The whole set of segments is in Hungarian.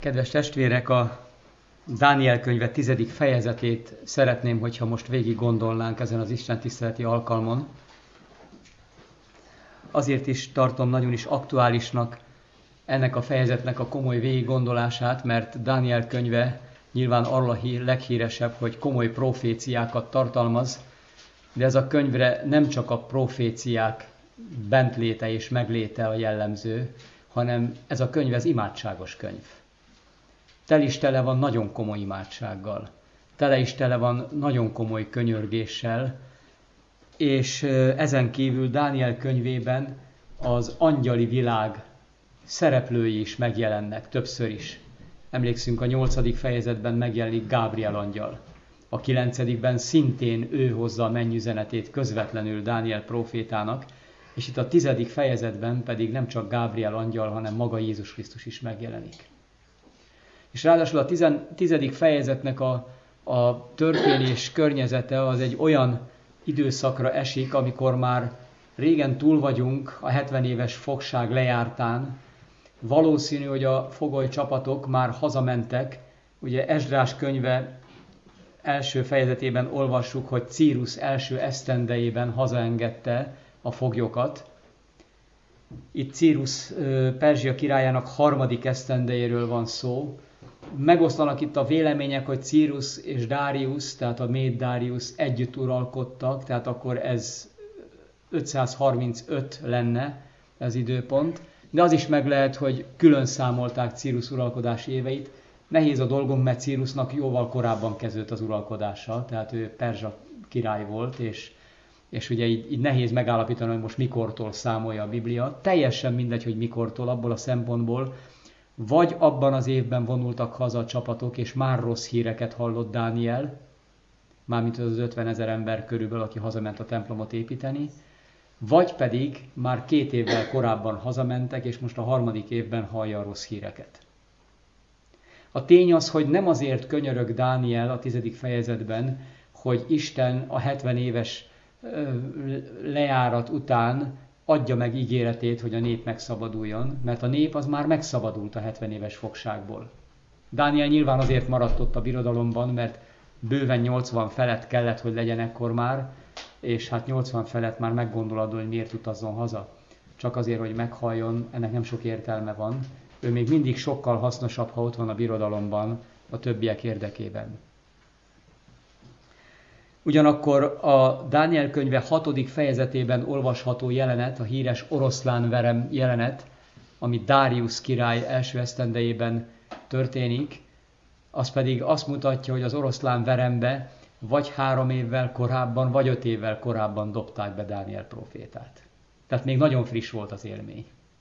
Kedves testvérek, a Dániel könyve 10. fejezetét szeretném, hogyha most végig gondolnánk ezen az istentiszteleti alkalmon. Azért is tartom nagyon is aktuálisnak ennek a fejezetnek a komoly végiggondolását, mert Dániel könyve nyilván arról a leghíresebb, hogy komoly proféciákat tartalmaz, de ez a könyvre nem csak a proféciák bentléte és megléte a jellemző, hanem ez a könyv, ez imádságos könyv. Tel is tele van nagyon komoly imádsággal, tele is tele van nagyon komoly könyörgéssel, és ezen kívül Dániel könyvében az angyali világ szereplői is megjelennek többször is. Emlékszünk, a 8. fejezetben megjelenik Gábriel angyal. A 9. szintén ő hozza a mennyüzenetét közvetlenül Dániel prófétának, és itt a 10. fejezetben pedig nem csak Gábriel angyal, hanem maga Jézus Krisztus is megjelenik. És ráadásul a 10. fejezetnek a történés környezete az egy olyan időszakra esik, amikor már régen túl vagyunk a 70 éves fogság lejártán. Valószínű, hogy a fogoly csapatok már hazamentek. Ugye Esdrás könyve első fejezetében olvassuk, hogy Círus első esztendejében hazaengedte a foglyokat. Itt Círus Perzsia királyának 3. esztendejéről van szó. Megoszlanak itt a vélemények, hogy Círus és Dárius, tehát a Méd Dárius együtt uralkodtak, tehát akkor ez 535 lenne az időpont. De az is meg lehet, hogy külön számolták Círus uralkodási éveit. Nehéz a dolgunk, mert Círusnak jóval korábban kezdődött az uralkodása, tehát ő perzsa király volt, és ugye így nehéz megállapítani, hogy most mikortól számolja a Biblia. Teljesen mindegy, hogy mikortól, abból a szempontból, vagy abban az évben vonultak haza a csapatok, és már rossz híreket hallott Dániel, mármint az 50 000 ember körülbelül, aki hazament a templomot építeni, vagy pedig már 2 évvel korábban hazamentek, és most a 3. évben hallja a rossz híreket. A tény az, hogy nem azért könyörög Dániel a 10. fejezetben, hogy Isten a 70 éves lejárat után adja meg ígéretét, hogy a nép megszabaduljon, mert a nép az már megszabadult a 70 éves fogságból. Dániel nyilván azért maradt ott a birodalomban, mert bőven 80 felett kellett, hogy legyen ekkor már, és hát 80 felett már meggondolod, hogy miért utazzon haza. Csak azért, hogy meghalljon, ennek nem sok értelme van. Ő még mindig sokkal hasznosabb, ha ott van a birodalomban a többiek érdekében. Ugyanakkor a Dániel könyve 6. fejezetében olvasható jelenet, a híres oroszlánverem jelenet, ami Dárius király első esztendejében történik, az pedig azt mutatja, hogy az oroszlánverembe vagy 3 évvel korábban, vagy 5 évvel korábban dobták be Dániel prófétát. Tehát még nagyon friss volt az élmény.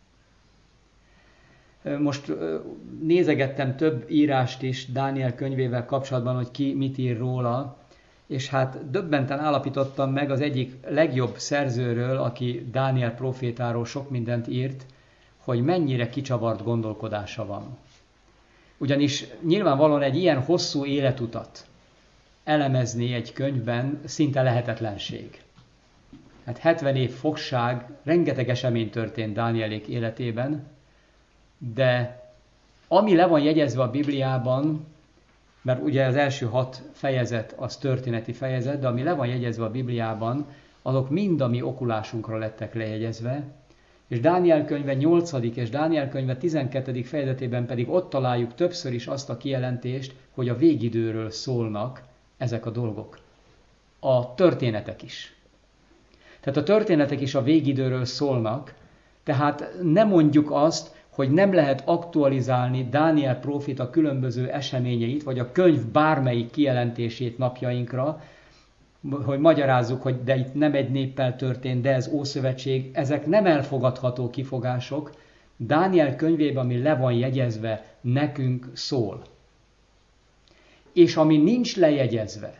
Most nézegettem több írást is Dániel könyvével kapcsolatban, hogy ki mit ír róla, és hát döbbenten állapítottam meg az egyik legjobb szerzőről, aki Dániel prófétáról sok mindent írt, hogy mennyire kicsavart gondolkodása van. Ugyanis nyilvánvalóan egy ilyen hosszú életutat elemezni egy könyvben szinte lehetetlenség. Hát 70 év fogság, rengeteg esemény történt Dánielék életében, de ami le van jegyezve a Bibliában, mert ugye az első 6 fejezet az történeti fejezet, de ami le van jegyezve a Bibliában, azok mind a mi okulásunkra lettek lejegyezve, és Dániel könyve 8. és Dániel könyve 12. fejezetében pedig ott találjuk többször is azt a kijelentést, hogy a végidőről szólnak ezek a dolgok. A történetek is. Tehát a történetek is a végidőről szólnak, tehát nem mondjuk azt, hogy nem lehet aktualizálni Dániel próféta különböző eseményeit, vagy a könyv bármelyik kijelentését napjainkra, hogy magyarázzuk, hogy de itt nem egy néppel történt, de ez Ószövetség, ezek nem elfogadható kifogások. Dániel könyvében, ami le van jegyezve, nekünk szól. És ami nincs lejegyezve,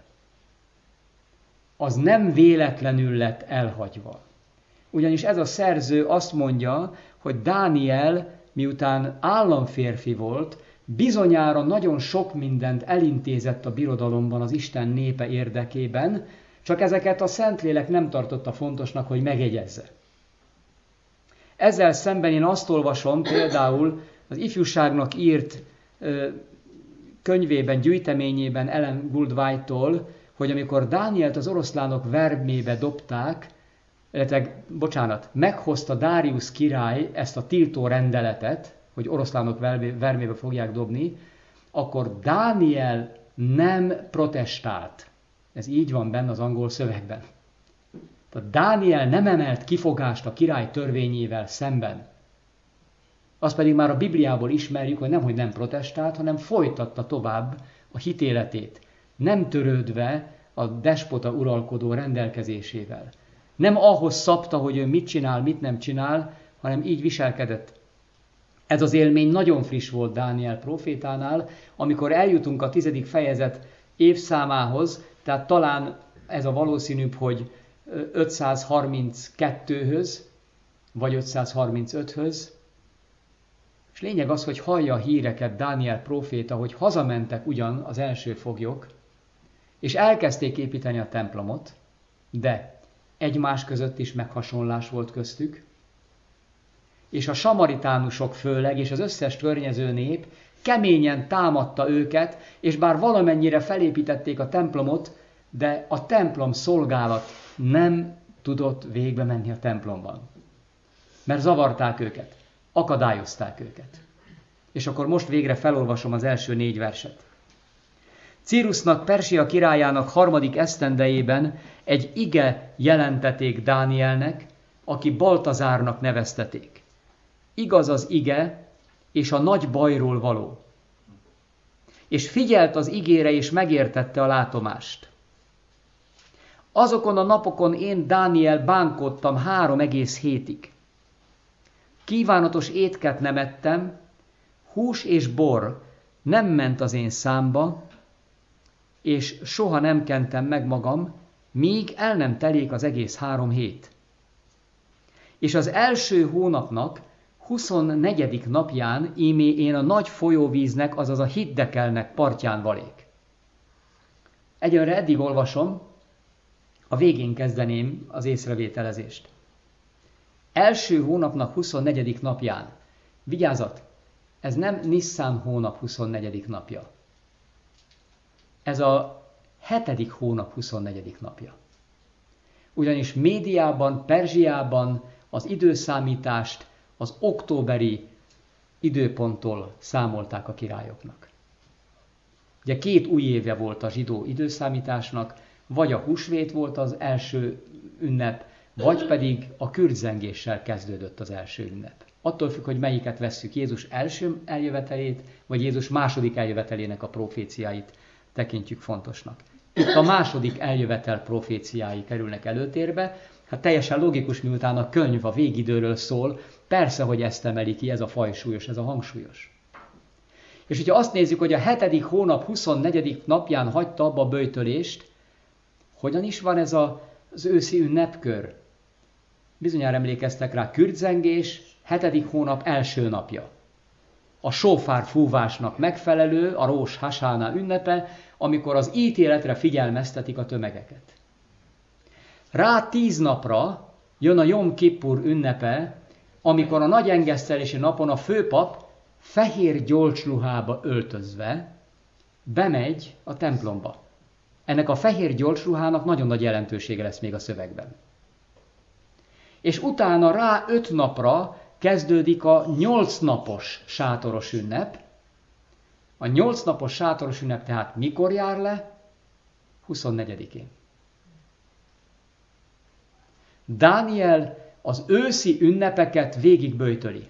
az nem véletlenül lett elhagyva. Ugyanis ez a szerző azt mondja, hogy Dániel, miután államférfi volt, bizonyára nagyon sok mindent elintézett a birodalomban az Isten népe érdekében, csak ezeket a Szentlélek nem tartotta fontosnak, hogy megjegyezze. Ezzel szemben én azt olvasom, például az ifjúságnak írt könyvében, gyűjteményében Ellen Gould White-tól, hogy amikor Dánielt az oroszlánok vermébe dobták, meghozta Darius király ezt a tiltó rendeletet, hogy oroszlánok vermébe fogják dobni, akkor Dániel nem protestált. Ez így van benne az angol szövegben. Tehát Dániel nem emelt kifogást a király törvényével szemben. Azt pedig már a Bibliából ismerjük, hogy nemhogy nem protestált, hanem folytatta tovább a hitéletét, nem törődve a despota uralkodó rendelkezésével. Nem ahhoz szabta, hogy ő mit csinál, mit nem csinál, hanem így viselkedett. Ez az élmény nagyon friss volt Dániel prófétánál, amikor eljutunk a 10. fejezet évszámához, tehát talán ez a valószínűbb, hogy 532-höz, vagy 535-höz. És lényeg az, hogy hallja a híreket Dániel próféta, hogy hazamentek ugyan az első foglyok, és elkezdték építeni a templomot, de egymás között is meghasonlás volt köztük, és a samaritánusok főleg, és az összes környező nép keményen támadta őket, és bár valamennyire felépítették a templomot, de a templom szolgálat nem tudott végbe menni a templomban. Mert zavarták őket, akadályozták őket. És akkor most végre felolvasom az első 4 verset. Círusnak, Persia királyának 3. esztendejében egy ige jelentették Dánielnek, aki Baltazárnak nevezteték. Igaz az ige, és a nagy bajról való. És figyelt az igére, és megértette a látomást. Azokon a napokon én, Dániel, bánkodtam 3 egész hétig. Kívánatos étket nem ettem, hús és bor nem ment az én számba, és soha nem kentem meg magam, míg el nem telik az egész 3 hét. És az első hónapnak 24. napján ímé én a nagy folyóvíznek, azaz a Hiddekelnek partján valék. Egyelőre eddig olvasom, a végén kezdeném az észrevételezést. Első hónapnak 24. napján. Vigyázat, ez nem Nisszán hónap 24. napja. Ez a 7. hónap 24. napja. Ugyanis Médiában, Perzsiában az időszámítást az októberi időponttól számolták a királyoknak. Ugye 2 új éve volt a zsidó időszámításnak, vagy a húsvét volt az első ünnep, vagy pedig a kürtzengéssel kezdődött az első ünnep. Attól függ, hogy melyiket vesszük, Jézus első eljövetelét, vagy Jézus második eljövetelének a proféciáit tekintjük fontosnak. Itt a második eljövetel proféciái kerülnek előtérbe, hát teljesen logikus, miután a könyv a végidőről szól, persze, hogy ezt emeli ki, ez a fajsúlyos, ez a hangsúlyos. És hogyha azt nézzük, hogy a 7. hónap 24. napján hagyta abba a böjtölést, hogyan is van ez az őszi ünnepkör? Bizonyára emlékeztek rá, kürtzengés, 7. hónap első napja. A sófár fúvásnak megfelelő, a Rós Hasáná ünnepe, amikor az ítéletre figyelmeztetik a tömegeket. Rá 10 napra jön a Jom Kippur ünnepe, amikor a nagy engesztelési napon a főpap fehér gyolcsruhába öltözve bemegy a templomba. Ennek a fehér gyolcsruhának nagyon nagy jelentősége lesz még a szövegben. És utána rá 5 napra kezdődik a 8 napos sátoros ünnep. A 8 napos sátoros ünnep tehát mikor jár le? 24-én. Dániel az őszi ünnepeket végigböjtöli.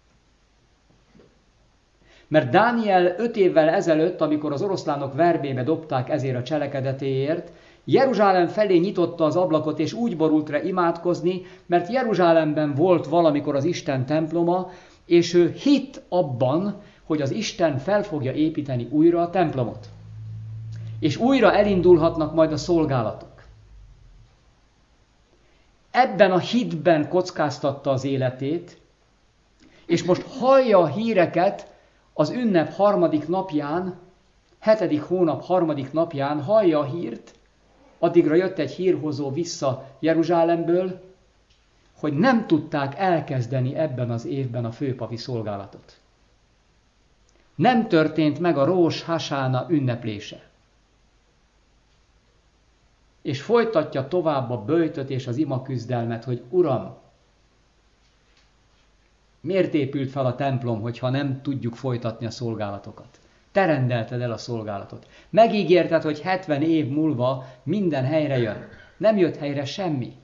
Mert Dániel 5 évvel ezelőtt, amikor az oroszlánok vermébe dobták ezért a cselekedetéért, Jeruzsálem felé nyitotta az ablakot, és úgy borult rá imádkozni, mert Jeruzsálemben volt valamikor az Isten temploma, és ő hitt abban, hogy az Isten fel fogja építeni újra a templomot. És újra elindulhatnak majd a szolgálatok. Ebben a hitben kockáztatta az életét, és most hallja a híreket az ünnep 3. napján, 7. hónap 3. napján hallja a hírt, addigra jött egy hírhozó vissza Jeruzsálemből, hogy nem tudták elkezdeni ebben az évben a főpapi szolgálatot. Nem történt meg a Rós Hasána ünneplése. És folytatja tovább a böjtöt és az ima küzdelmet, hogy Uram, miért épült fel a templom, hogyha nem tudjuk folytatni a szolgálatokat? Te rendelted el a szolgálatot. Megígérted, hogy 70 év múlva minden helyre jön. Nem jött helyre semmi.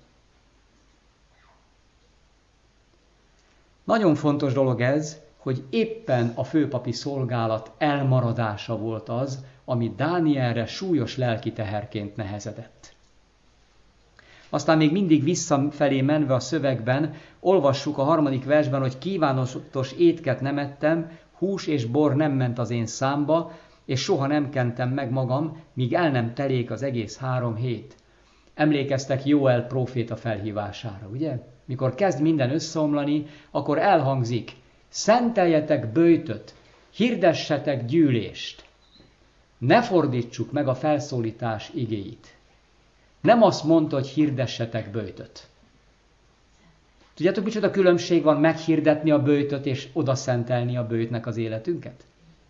Nagyon fontos dolog ez, hogy éppen a főpapi szolgálat elmaradása volt az, ami Dánielre súlyos lelki teherként nehezedett. Aztán még mindig visszafelé menve a szövegben olvassuk a 3. versben, hogy kívánatos étket nem ettem, hús és bor nem ment az én számba, és soha nem kentem meg magam, míg el nem telik az egész 3 hét. Emlékeztek Jóel próféta felhívására, ugye? Mikor kezd minden összeomlani, akkor elhangzik, szenteljetek böjtöt, hirdessetek gyűlést. Ne fordítsuk meg a felszólítás igéit. Nem azt mondta, hogy hirdessetek böjtöt. Tudjátok, micsoda különbség van meghirdetni a böjtöt és odaszentelni a böjtnek az életünket?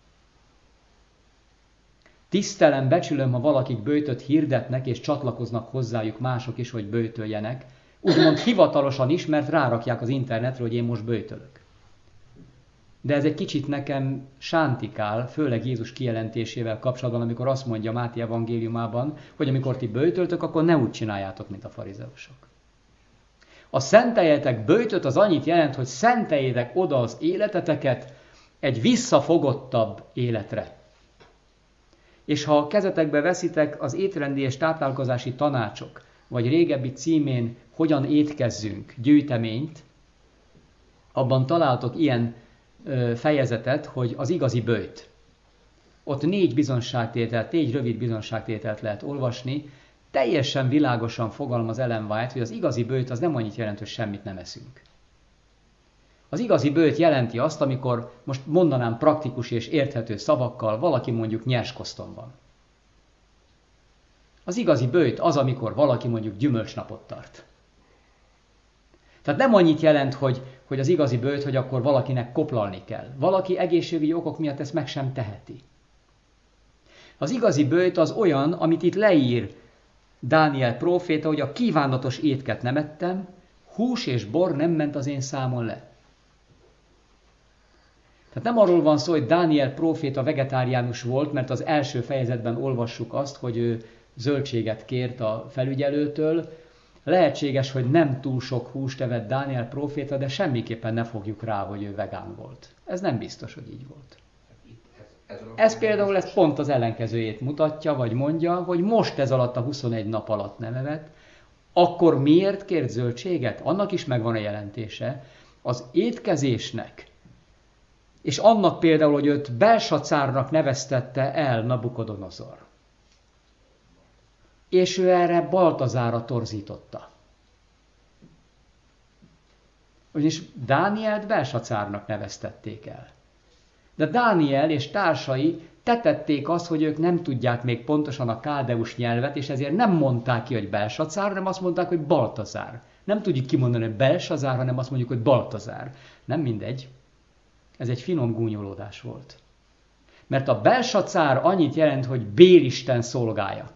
Tisztelem, becsülöm, ha valakik böjtöt hirdetnek és csatlakoznak hozzájuk mások is, hogy böjtöljenek. Úgymond hivatalosan is, mert rárakják az internetre, hogy én most böjtölök. De ez egy kicsit nekem sántikál, főleg Jézus kijelentésével kapcsolatban, amikor azt mondja Máté evangéliumában, hogy amikor ti böjtöltök, akkor ne úgy csináljátok, mint a farizeusok. A szenteljetek böjtöt az annyit jelent, hogy szenteljétek oda az életeteket egy visszafogottabb életre. És ha a kezetekbe veszitek az étrendi és táplálkozási tanácsok, vagy régebbi címén Hogyan étkezzünk gyűjteményt, abban találtok ilyen fejezetet, hogy az igazi böjt. Ott 4 bizonságtételt, 4 rövid bizonságtételt lehet olvasni, teljesen világosan fogalmaz Ellen White, hogy az igazi böjt az nem annyit jelent, hogy semmit nem eszünk. Az igazi böjt jelenti azt, amikor most mondanám praktikus és érthető szavakkal, valaki mondjuk nyerskoszton van. Az igazi böjt az, amikor valaki mondjuk gyümölcsnapot tart. Tehát nem annyit jelent, hogy az igazi böjt, hogy akkor valakinek koplalni kell. Valaki egészségügyi okok miatt ezt meg sem teheti. Az igazi böjt az olyan, amit itt leír Dániel próféta, hogy a kívánatos étket nem ettem, hús és bor nem ment az én számon le. Tehát nem arról van szó, hogy Dániel próféta vegetáriánus volt, mert az első fejezetben olvassuk azt, hogy ő zöldséget kért a felügyelőtől. Lehetséges, hogy nem túl sok húst evett Dániel próféta, de semmiképpen ne fogjuk rá, hogy ő vegán volt. Ez nem biztos, hogy így volt. Ez például ez pont az ellenkezőjét mutatja, vagy mondja, hogy most ez alatt a 21 nap alatt nem evett, akkor miért kért zöldséget? Annak is megvan a jelentése. Az étkezésnek, és annak például, hogy őt Belsacárnak neveztette el Nabukodonozor. És ő erre Baltazára torzította. Ugyanis Dánielt Belsacárnak neveztették el. De Dániel és társai tetették azt, hogy ők nem tudják még pontosan a káldeus nyelvet, és ezért nem mondták ki, hogy Belsacár, hanem azt mondták, hogy Baltazár. Nem tudjuk kimondani, hogy Belsazár, hanem azt mondjuk, hogy Baltazár. Nem mindegy. Ez egy finom gúnyolódás volt. Mert a Belsacár annyit jelent, hogy Bélisten szolgája.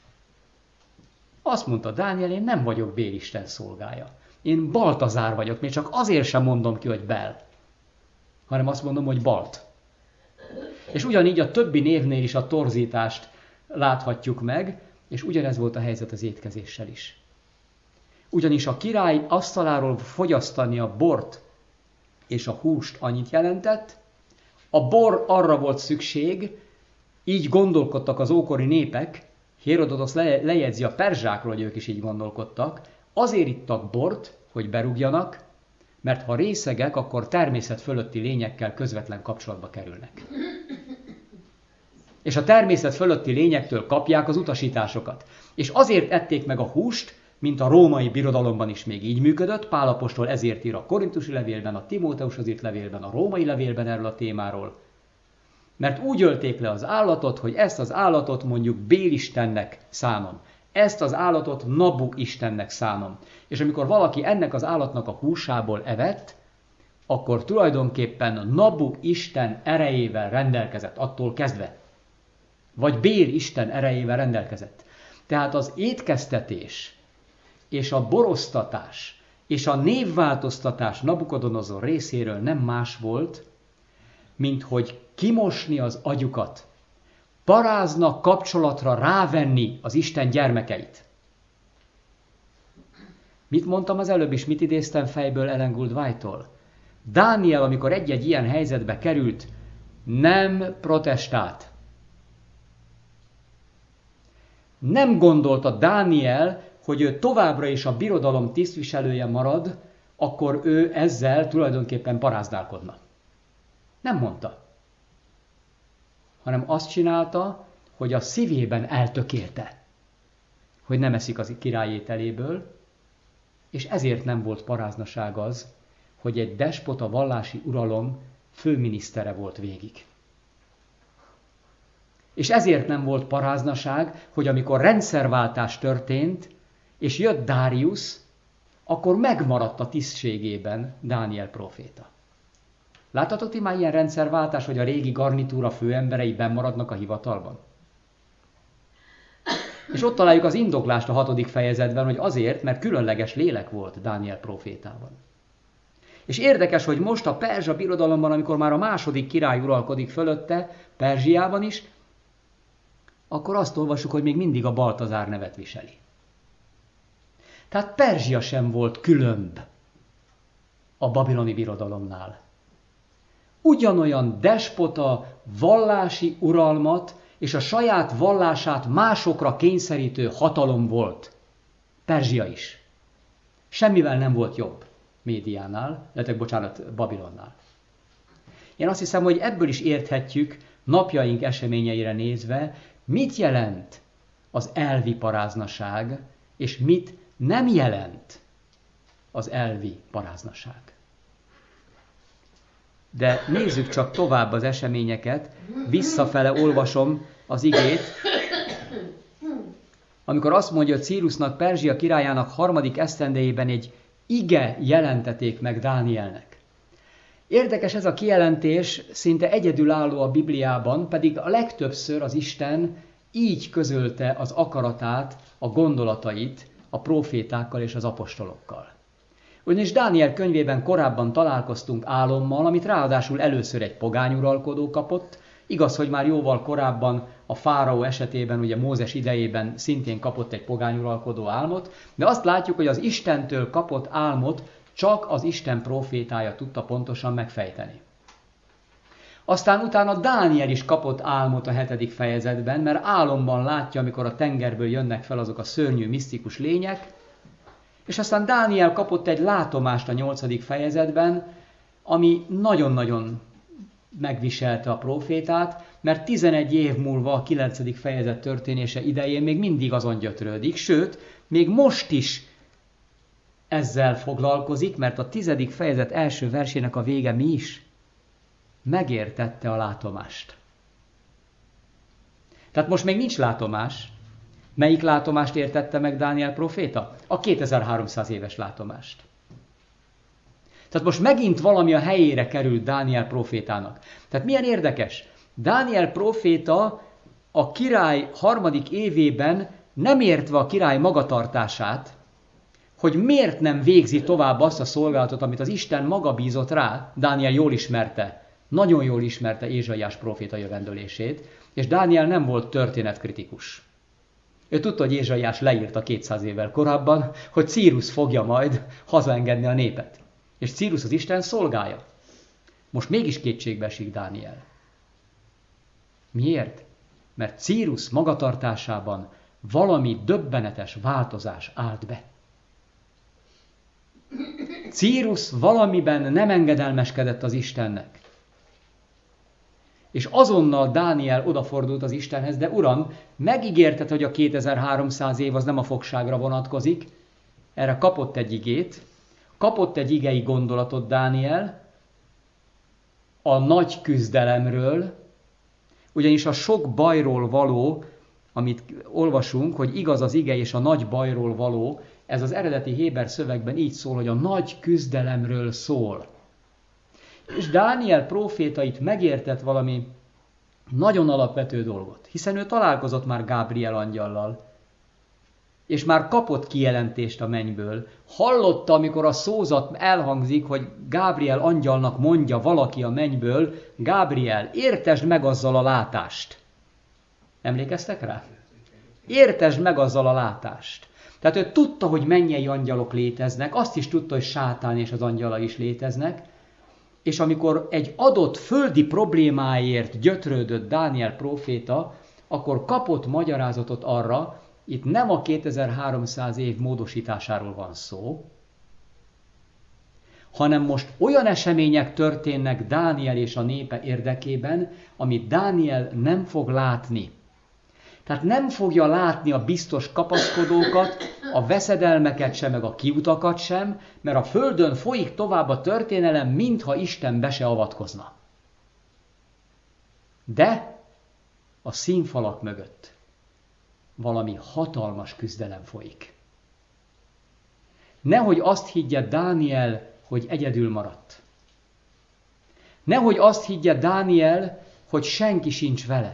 Azt mondta Dániel, én nem vagyok Bélisten szolgája. Én Baltazár vagyok, még csak azért sem mondom ki, hogy Bel, hanem azt mondom, hogy Balt. És ugyanígy a többi névnél is a torzítást láthatjuk meg, és ugyanez volt a helyzet az étkezéssel is. Ugyanis a király asztaláról fogyasztani a bort és a húst annyit jelentett, a bor arra volt szükség, így gondolkodtak az ókori népek, Hérodotosz lejegyzi a perzsákról, hogy ők is így gondolkodtak, azért ittak bort, hogy berúgjanak, mert ha részegek, akkor természet fölötti lényekkel közvetlen kapcsolatba kerülnek. És a természet fölötti lényektől kapják az utasításokat. És azért ették meg a húst, mint a római birodalomban is még így működött, Pál apostol ezért ír a korintusi levélben, a Timóteushoz írt levélben, a római levélben erről a témáról. Mert úgy ölték le az állatot, hogy ezt az állatot mondjuk Bélistennek szánom. Ezt az állatot Nabu istennek szánom. És amikor valaki ennek az állatnak a húsából evett, akkor tulajdonképpen Nabu Isten erejével rendelkezett attól kezdve. Vagy Bél Isten erejével rendelkezett. Tehát az étkeztetés és a borosztatás és a névváltoztatás Nabukodonozor részéről nem más volt, mint hogy kimosni az agyukat, parázna kapcsolatra rávenni az Isten gyermekeit. Mit mondtam az előbb is, mit idéztem fejből Ellen Gould White-tól? Dániel, amikor egy-egy ilyen helyzetbe került, nem protestált. Nem gondolta Dániel, hogy ő továbbra is a birodalom tisztviselője marad, akkor ő ezzel tulajdonképpen paráználkodna. Nem mondta. Hanem azt csinálta, hogy a szívében eltökélte, hogy nem eszik az király ételéből, és ezért nem volt paráznaság az, hogy egy despota vallási uralom főminisztere volt végig. És ezért nem volt paráznaság, hogy amikor rendszerváltás történt, és jött Dáriusz, akkor megmaradt a tisztségében Dániel próféta. Láttatok ti már ilyen rendszerváltás, hogy a régi garnitúra főemberei bennmaradnak a hivatalban? És ott találjuk az indoklást a 6. fejezetben, hogy azért, mert különleges lélek volt Dániel prófétában. És érdekes, hogy most a perzsa birodalomban, amikor már a második király uralkodik fölötte, Perzsiában is, akkor azt olvassuk, hogy még mindig a Baltazár nevet viseli. Tehát Perzsia sem volt különb a babiloni birodalomnál. Ugyanolyan despota, vallási uralmat és a saját vallását másokra kényszerítő hatalom volt. Perzsia is. Semmivel nem volt jobb Médiánál, Babilonnál. Én azt hiszem, hogy ebből is érthetjük napjaink eseményeire nézve, mit jelent az elvi paráznaság, és mit nem jelent az elvi paráznaság. De nézzük csak tovább az eseményeket, visszafele olvasom az igét, amikor azt mondja, hogy Círusnak, Perzsia királyának 3. esztendejében egy ige jelenteték meg Dánielnek. Érdekes ez a kijelentés, szinte egyedülálló a Bibliában, pedig a legtöbbször az Isten így közölte az akaratát, a gondolatait a prófétákkal és az apostolokkal. Ugyanis Dániel könyvében korábban találkoztunk álommal, amit ráadásul először egy pogányuralkodó kapott. Igaz, hogy már jóval korábban a fáraó esetében, ugye Mózes idejében szintén kapott egy pogányuralkodó álmot, de azt látjuk, hogy az Istentől kapott álmot csak az Isten prófétája tudta pontosan megfejteni. Aztán utána Dániel is kapott álmot a 7. fejezetben, mert álomban látja, amikor a tengerből jönnek fel azok a szörnyű, misztikus lények, és aztán Dániel kapott egy látomást a 8. fejezetben, ami nagyon-nagyon megviselte a prófétát, mert 11 év múlva a 9. fejezet történése idején még mindig azon gyötrődik, sőt, még most is ezzel foglalkozik, mert a 10. fejezet első versének a vége mi is? Megértette a látomást. Tehát most még nincs látomás. Melyik látomást értette meg Dániel próféta? A 2300 éves látomást. Tehát most megint valami a helyére került Dániel prófétának. Tehát milyen érdekes? Dániel próféta a király 3. évében nem értve a király magatartását, hogy miért nem végzi tovább azt a szolgálatot, amit az Isten maga bízott rá. Dániel jól ismerte, nagyon jól ismerte Ézsaiás próféta jövendőlését, és Dániel nem volt történetkritikus. Ő tudta, hogy Ézsaiás leírta 200 évvel korábban, hogy Círus fogja majd hazaengedni a népet. És Círus az Isten szolgája. Most mégis kétségbe esik Dániel. Miért? Mert Círus magatartásában valami döbbenetes változás állt be. Círus valamiben nem engedelmeskedett az Istennek. És azonnal Dániel odafordult az Istenhez, de Uram, megígérted, hogy a 2300 év az nem a fogságra vonatkozik. Erre kapott egy igét, kapott egy igei gondolatot Dániel a nagy küzdelemről, ugyanis a sok bajról való, amit olvasunk, hogy igaz az ige és a nagy bajról való, ez az eredeti héber szövegben így szól, hogy a nagy küzdelemről szól. És Dániel próféta itt megértett valami nagyon alapvető dolgot, hiszen ő találkozott már Gábriel angyallal, és már kapott kijelentést a mennyből. Hallotta, amikor a szózat elhangzik, hogy Gábriel angyalnak mondja valaki a mennyből, Gábriel, értesd meg azzal a látást. Emlékeztek rá? Értesd meg azzal a látást. Tehát ő tudta, hogy mennyei angyalok léteznek, azt is tudta, hogy Sátán és az angyala is léteznek, és amikor egy adott földi problémáért gyötrődött Dániel próféta, akkor kapott magyarázatot arra, itt nem a 2300 év módosításáról van szó, hanem most olyan események történnek Dániel és a népe érdekében, amit Dániel nem fog látni. Tehát nem fogja látni a biztos kapaszkodókat, a veszedelmeket sem, meg a kiutakat sem, mert a földön folyik tovább a történelem, mintha Isten be se avatkozna. De a színfalak mögött valami hatalmas küzdelem folyik. Nehogy azt higgye Dániel, hogy egyedül maradt. Nehogy azt higgye Dániel, hogy senki sincs vele.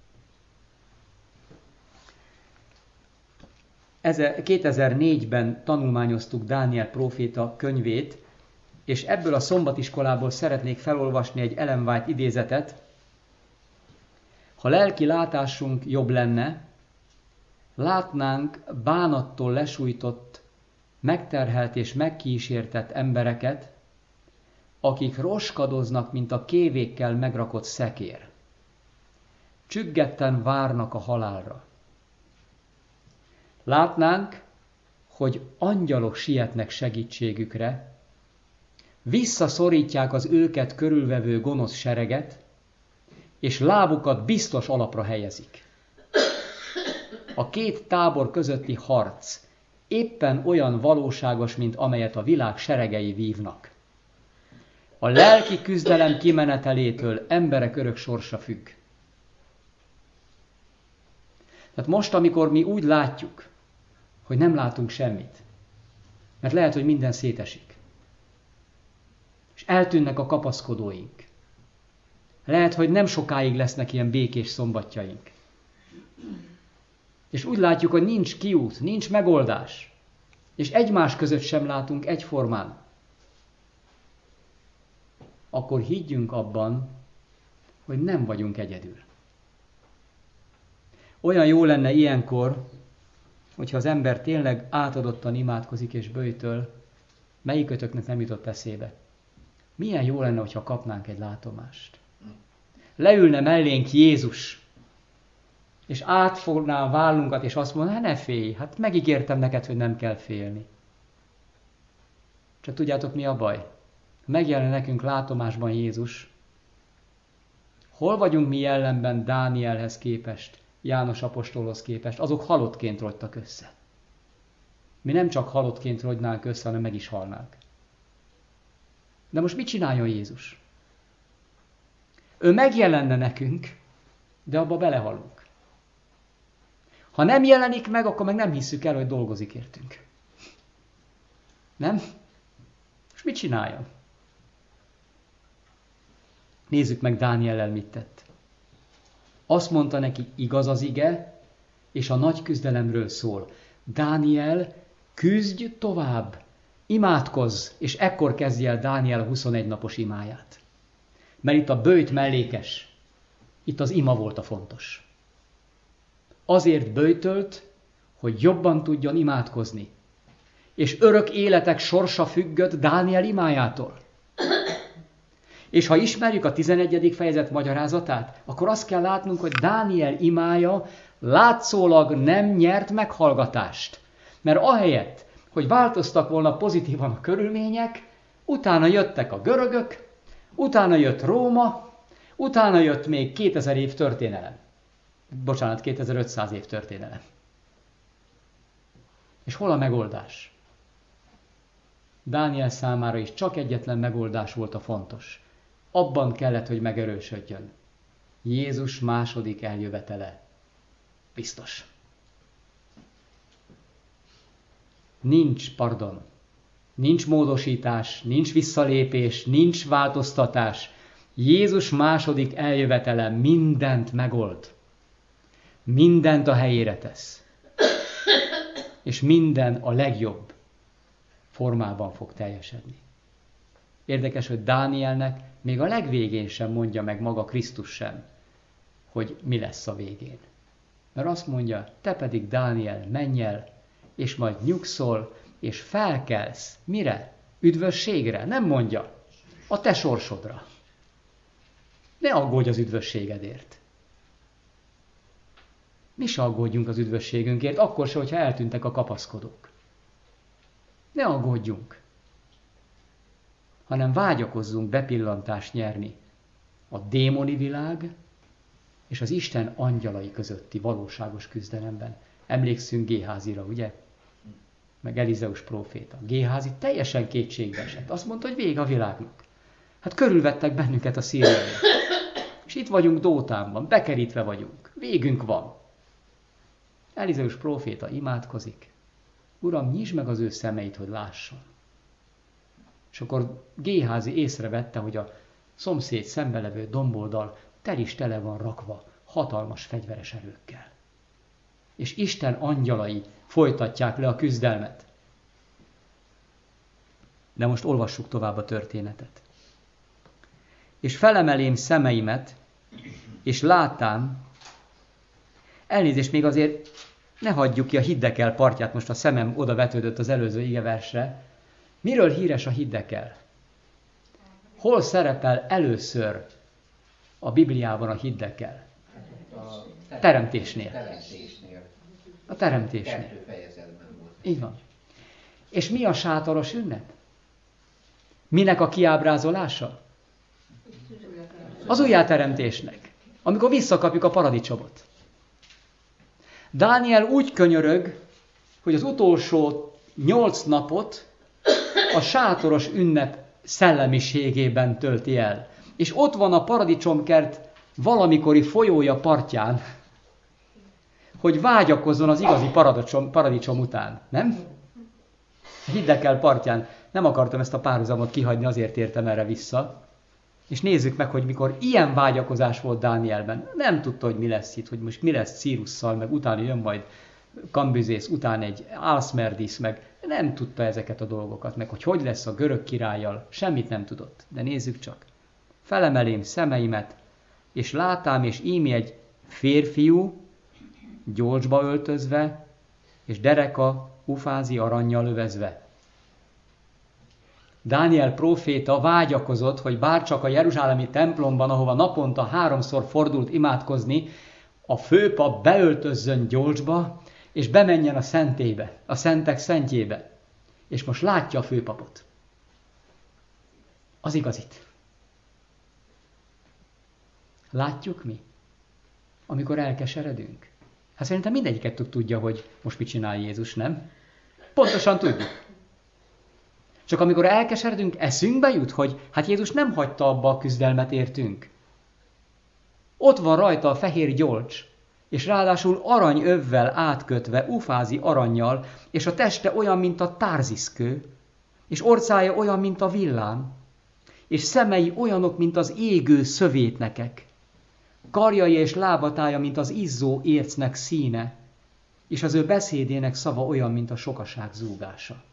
2004-ben tanulmányoztuk Dániel próféta könyvét, és ebből a szombatiskolából szeretnék felolvasni egy Ellen White idézetet. Ha lelki látásunk jobb lenne, látnánk bánattól lesújtott, megterhelt és megkísértett embereket, akik roskadoznak, mint a kévékkel megrakott szekér. Csüggetten várnak a halálra. Látnánk, hogy angyalok sietnek segítségükre, visszaszorítják az őket körülvevő gonosz sereget, és lábukat biztos alapra helyezik. A két tábor közötti harc éppen olyan valóságos, mint amelyet a világ seregei vívnak. A lelki küzdelem kimenetelétől emberek örök sorsa függ. Tehát most, amikor mi úgy látjuk, hogy nem látunk semmit, mert lehet, hogy minden szétesik, és eltűnnek a kapaszkodóink. Lehet, hogy nem sokáig lesznek ilyen békés szombatjaink. És úgy látjuk, hogy nincs kiút, nincs megoldás, és egymás között sem látunk egyformán. Akkor higgyünk abban, hogy nem vagyunk egyedül. Olyan jó lenne ilyenkor, hogyha az ember tényleg átadottan imádkozik és böjtöl, melyikötöknek nem jutott eszébe. Milyen jó lenne, hogyha kapnánk egy látomást. Leülne mellénk Jézus, és átfogná a vállunkat, és azt mondná, ne félj, hát megígértem neked, hogy nem kell félni. Csak tudjátok, mi a baj? Megjelen nekünk látomásban Jézus. Hol vagyunk mi jellemben Dánielhez képest, János apostolhoz képest? Azok halottként rogytak össze. Mi nem csak halottként rogynánk össze, hanem meg is halnánk. De most mit csináljon Jézus? Ő megjelenne nekünk, de abba belehalunk. Ha nem jelenik meg, akkor meg nem hisszük el, hogy dolgozik értünk. Nem? Most mit csináljon? Nézzük meg Dániellel mit tett. Azt mondta neki, igaz az ige, és a nagy küzdelemről szól. Dániel, küzdj tovább, imádkozz, és ekkor kezdje el Dániel a 21 napos imáját. Mert itt a böjt mellékes, itt az ima volt a fontos. Azért böjtölt, hogy jobban tudjon imádkozni. És örök életek sorsa függött Dániel imájától. És ha ismerjük a 11. fejezet magyarázatát, akkor azt kell látnunk, hogy Dániel imája látszólag nem nyert meghallgatást. Mert ahelyett, hogy változtak volna pozitívan a körülmények, utána jöttek a görögök, utána jött Róma, utána jött még 2000 év történelem. 2500 év történelem. És hol a megoldás? Dániel számára is csak egyetlen megoldás volt a fontos. Abban kellett, hogy megerősödjön. Jézus második eljövetele. Biztos. Nincs nincs módosítás, nincs visszalépés, nincs változtatás. Jézus második eljövetele mindent megold. Mindent a helyére tesz. És minden a legjobb formában fog teljesedni. Érdekes, hogy Dánielnek még a legvégén sem mondja meg maga Krisztus sem, hogy mi lesz a végén. Mert azt mondja, te pedig Dániel, menj el, és majd nyugszol, és felkelsz. Mire? Üdvösségre? Nem mondja. A te sorsodra. Ne aggódj az üdvösségedért. Mi se aggódjunk az üdvösségünkért, akkor se, hogyha eltűntek a kapaszkodók. Ne aggódjunk, hanem vágyakozzunk bepillantást nyerni a démoni világ és az Isten angyalai közötti valóságos küzdelemben. Emlékszünk Géházira, ugye? Meg Elizeus próféta. Géházi teljesen kétségbe esett. Azt mondta, hogy vége a világnak. Hát körülvettek bennünket a szíriaiak. És itt vagyunk Dótánban, bekerítve vagyunk. Végünk van. Elizeus próféta imádkozik. Uram, nyisd meg az ő szemeit, hogy lásson. És akkor Géházi észrevette, hogy a szomszéd szembelevő domboldal tele van rakva hatalmas fegyveres erőkkel. És Isten angyalai folytatják le a küzdelmet. De most olvassuk tovább a történetet. És felemelém szemeimet, és látám, elnézést, még azért ne hagyjuk ki a Hiddekel partját, most a szemem oda vetődött az előző igeversre. Miről híres a Hiddekel? Hol szerepel először a Bibliában a Hiddekel? Teremtésnél. A teremtésnél. 2 fejezetben volt. Így van. És mi a sátoros ünnep? Minek a kiábrázolása? Az újjáteremtésnek. Amikor visszakapjuk a paradicsomot. Dániel úgy könyörög, hogy az utolsó 8 napot a sátoros ünnep szellemiségében tölti el. És ott van a paradicsomkert valamikori folyója partján, hogy vágyakozzon az igazi paradicsom után. Nem? Hiddekel partján. Nem akartam ezt a párhuzamot kihagyni, azért értem erre vissza. És nézzük meg, hogy mikor ilyen vágyakozás volt Dánielben. Nem tudta, hogy mi lesz itt, hogy most mi lesz Círusszal, meg utána jön majd Kambüzész, után egy Alszmerdis, meg nem tudta ezeket a dolgokat, meg hogy lesz a görög királlyal, semmit nem tudott. De nézzük csak. Felemelém szemeimet, és látám, és íme egy férfiú, gyolcsba öltözve, és dereka ufázi arannyal övezve. Dániel próféta vágyakozott, hogy bárcsak a jeruzsálemi templomban, ahova naponta 3-szor fordult imádkozni, a főpap beöltözzön gyolcsba, és bemenjen a szentébe, a szentek szentjébe. És most látja a főpapot. Az igazit. Látjuk mi? Amikor elkeseredünk. Hát szerintem mindegyiket tudja, hogy most mit csinál Jézus, nem? Pontosan tudjuk. Csak amikor elkeseredünk, eszünkbe jut, hogy hát Jézus nem hagyta abba a küzdelmet értünk. Ott van rajta a fehér gyolcs, és ráadásul aranyövvel átkötve, ufázi arannyal, és a teste olyan, mint a tárziszkő, és orcája olyan, mint a villám, és szemei olyanok, mint az égő szövétnekek, karjai és lábatája, mint az izzó ércnek színe, és az ő beszédének szava olyan, mint a sokaság zúgása.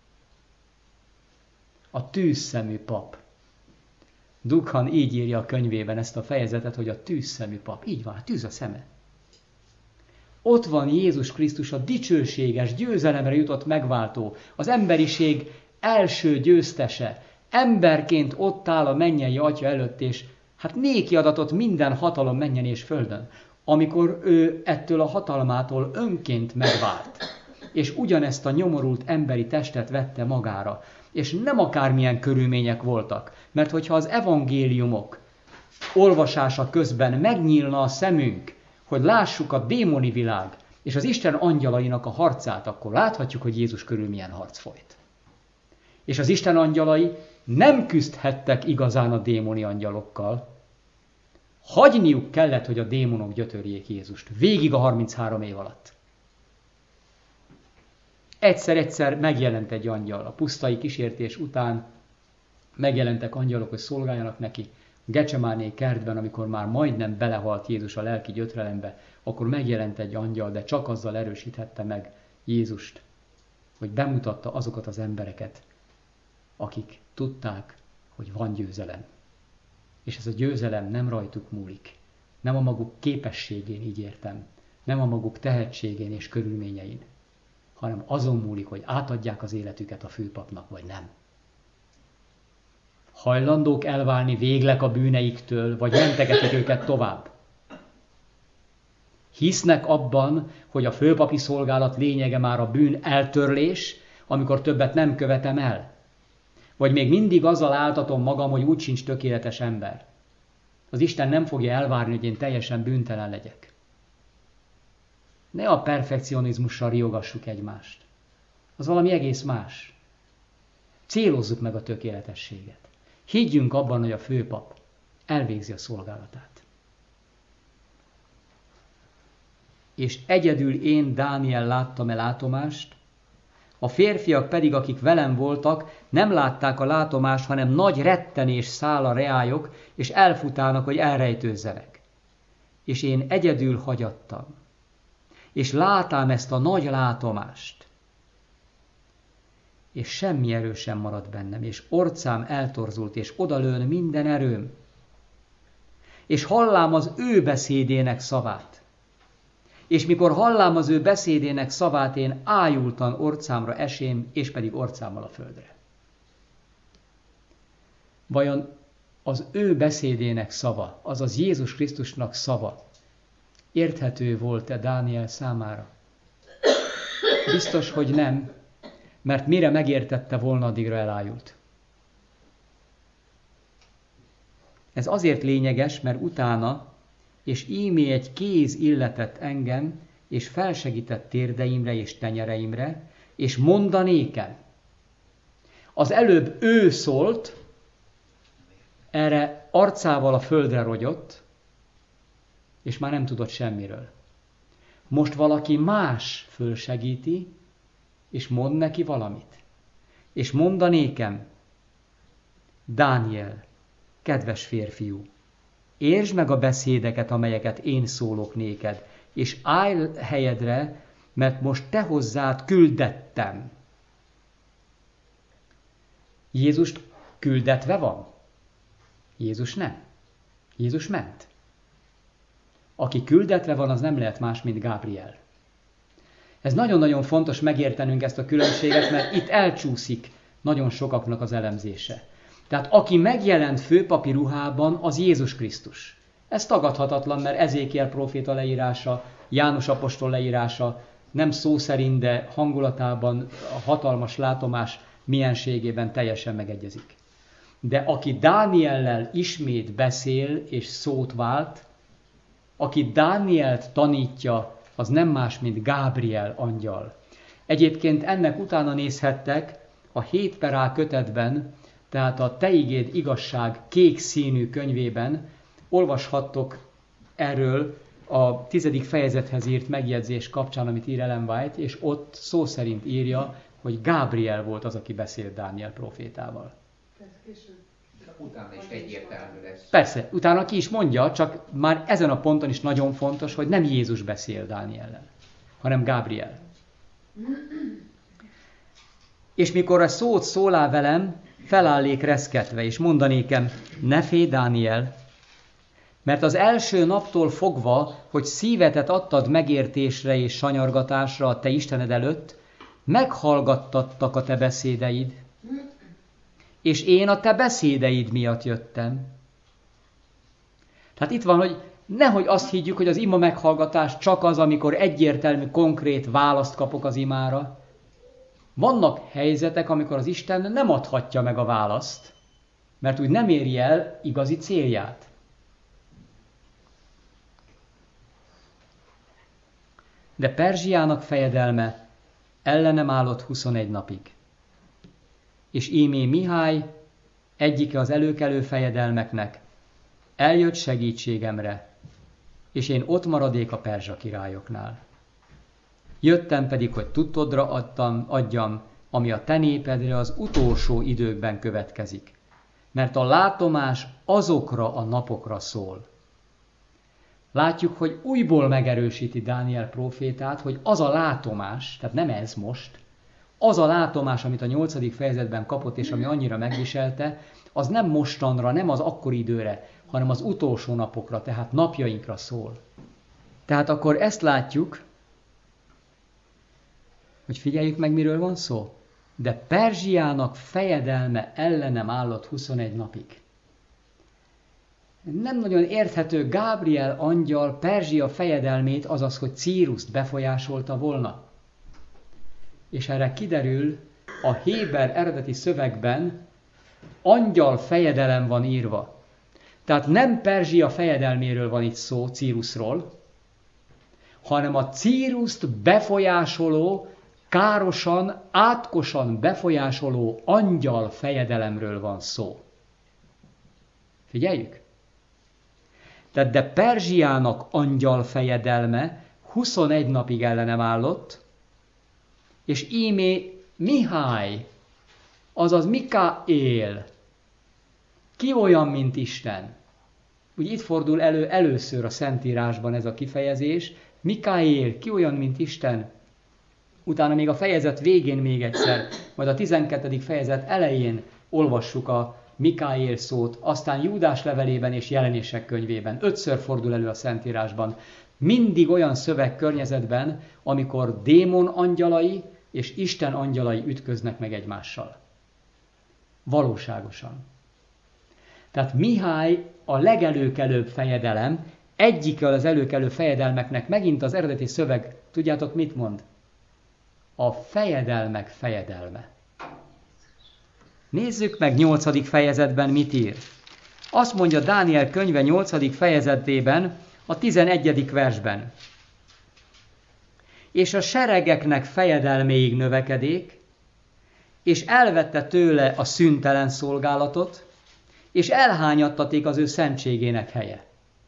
A tűzszemű pap. Dukhan így írja a könyvében ezt a fejezetet, hogy a tűzszemű pap. Így van, tűz a szeme. Ott van Jézus Krisztus, a dicsőséges, győzelemre jutott megváltó, az emberiség első győztese. Emberként ott áll a mennyei Atya előtt, és hát néki adatott minden hatalom mennyen és földön, amikor ő ettől a hatalmától önként megvált. És ugyanezt a nyomorult emberi testet vette magára. És nem akármilyen körülmények voltak, mert hogyha az evangéliumok olvasása közben megnyílna a szemünk, hogy lássuk a démoni világ és az Isten angyalainak a harcát, akkor láthatjuk, hogy Jézus körül milyen harc folyt. És az Isten angyalai nem küzdhettek igazán a démoni angyalokkal. Hagyniuk kellett, hogy a démonok gyötörjék Jézust. Végig a 33 év alatt. Egyszer-egyszer megjelent egy angyal. A pusztai kísértés után megjelentek angyalok, hogy szolgáljanak neki. Gecsemáné kertben, amikor már majdnem belehalt Jézus a lelki gyötrelembe, akkor megjelent egy angyal, de csak azzal erősíthette meg Jézust, hogy bemutatta azokat az embereket, akik tudták, hogy van győzelem. És ez a győzelem nem rajtuk múlik. Nem a maguk képességén, így értem. Nem a maguk tehetségén és körülményein, hanem azon múlik, hogy átadják az életüket a főpapnak, vagy nem. Hajlandók elválni végleg a bűneiktől, vagy mentegetik őket tovább. Hisznek abban, hogy a főpapi szolgálat lényege már a bűn eltörlés, amikor többet nem követem el. Vagy még mindig azzal áltatom magam, hogy úgy sincs tökéletes ember. Az Isten nem fogja elvárni, hogy én teljesen bűntelen legyek. Ne a perfekcionizmussal riogassuk egymást. Az valami egész más. Célozzuk meg a tökéletességet. Higgyünk abban, hogy a főpap elvégzi a szolgálatát. És egyedül én, Dániel láttam el látomást, a férfiak pedig, akik velem voltak, nem látták a látomást, hanem nagy rettenés száll a reályok, és elfutának, hogy elrejtőzzenek. És én egyedül hagyattam. És látám ezt a nagy látomást. És semmi erő sem maradt bennem, és orcám eltorzult, és odalőn minden erőm. És hallám az ő beszédének szavát. És mikor hallám az ő beszédének szavát, én ájultan orcámra esém, és pedig orcámmal a földre. Vajon az ő beszédének szava, azaz Jézus Krisztusnak szava érthető volt-e Dániel számára? Biztos, hogy nem, mert mire megértette volna, addigra elájult. Ez azért lényeges, mert utána, és ímé egy kéz illetett engem, és felsegített térdeimre és tenyereimre, és mondanékem. Az előbb ő szólt, erre arcával a földre rogyott, és már nem tudott semmiről. Most valaki más fölsegíti, és mond neki valamit. És mondanékem, Dániel, kedves férfiú, értsd meg a beszédeket, amelyeket én szólok néked, és állj helyedre, mert most te hozzád küldettem. Jézust küldetve van? Jézus nem. Jézus ment. Aki küldetve van, az nem lehet más, mint Gábriel. Ez nagyon-nagyon fontos megértenünk ezt a különbséget, mert itt elcsúszik nagyon sokaknak az elemzése. Tehát aki megjelent főpapi ruhában, az Jézus Krisztus. Ez tagadhatatlan, mert Ezékiel próféta leírása, János apostol leírása nem szó szerint, de hangulatában, a hatalmas látomás mienségében teljesen megegyezik. De aki Dániellel ismét beszél és szót vált, aki Dánielt tanítja, az nem más, mint Gábriel angyal. Egyébként ennek utána nézhettek a 7/A kötetben, tehát a Te igéd igazság kék színű könyvében, olvashattok erről a 10. fejezethez írt megjegyzés kapcsán, amit ír Ellen White, és ott szó szerint írja, hogy Gábriel volt az, aki beszélt Dániel prófétával. Utána is egyértelmű lesz. Persze, utána ki is mondja, csak már ezen a ponton is nagyon fontos, hogy nem Jézus beszél Dániellel, hanem Gábriel. És mikor a szót szólál velem, felállék reszketve, és mondanékem, ne félj, Dániel, mert az első naptól fogva, hogy szívetet adtad megértésre és sanyargatásra a te Istened előtt, meghallgattattak a te beszédeid, és én a te beszédeid miatt jöttem. Tehát itt van, hogy nehogy azt higgyük, hogy az ima meghallgatás csak az, amikor egyértelmű, konkrét választ kapok az imára. Vannak helyzetek, amikor az Isten nem adhatja meg a választ, mert úgy nem éri el igazi célját. De Perzsiának fejedelme ellenem állott 21 napig. És ímé Mihály, egyike az előkelő fejedelmeknek, eljött segítségemre, és én ott maradék a perzsa királyoknál. Jöttem pedig, hogy tudtodra adjam, ami a te népedre az utolsó időkben következik. Mert a látomás azokra a napokra szól. Látjuk, hogy újból megerősíti Dániel prófétát, hogy az a látomás, tehát nem ez most, az a látomás, amit a 8. fejezetben kapott, és ami annyira megviselte, az nem mostanra, nem az akkori időre, hanem az utolsó napokra, tehát napjainkra szól. Tehát akkor ezt látjuk, hogy figyeljük meg, miről van szó. De Perzsiának fejedelme ellenem állott 21 napig. Nem nagyon érthető Gábriel angyal Perzsia fejedelmét, azaz, hogy Círuszt befolyásolta volna. És erre kiderül, a héber eredeti szövegben angyal fejedelem van írva. Tehát nem Perzsia fejedelméről van itt szó, Círusról, hanem a Círuszt befolyásoló, károsan, átkosan befolyásoló angyal fejedelemről van szó. Figyeljük! Tehát de Perzsiának angyal fejedelme 21 napig ellenem állott, és ímé Mihály, azaz Mikaél, ki olyan, mint Isten. Úgy itt fordul elő először a Szentírásban ez a kifejezés, Mikaél, ki olyan, mint Isten. Utána még a fejezet végén még egyszer, majd a 12. fejezet elején olvassuk a Mikaél szót, aztán Júdás levelében és Jelenések könyvében. 5-ször fordul elő a Szentírásban. Mindig olyan szövegkörnyezetben, amikor démon angyalai és Isten angyalai ütköznek meg egymással. Valóságosan. Tehát Mihály a legelőkelőbb fejedelem, egyike az előkelő fejedelmeknek, megint az eredeti szöveg, tudjátok mit mond? A fejedelmek fejedelme. Nézzük meg 8. fejezetben mit ír. Azt mondja Dániel könyve 8. fejezetében, a 11. versben. És a seregeknek fejedelméig növekedék, és elvette tőle a szüntelen szolgálatot, és elhányattaték az ő szentségének helye.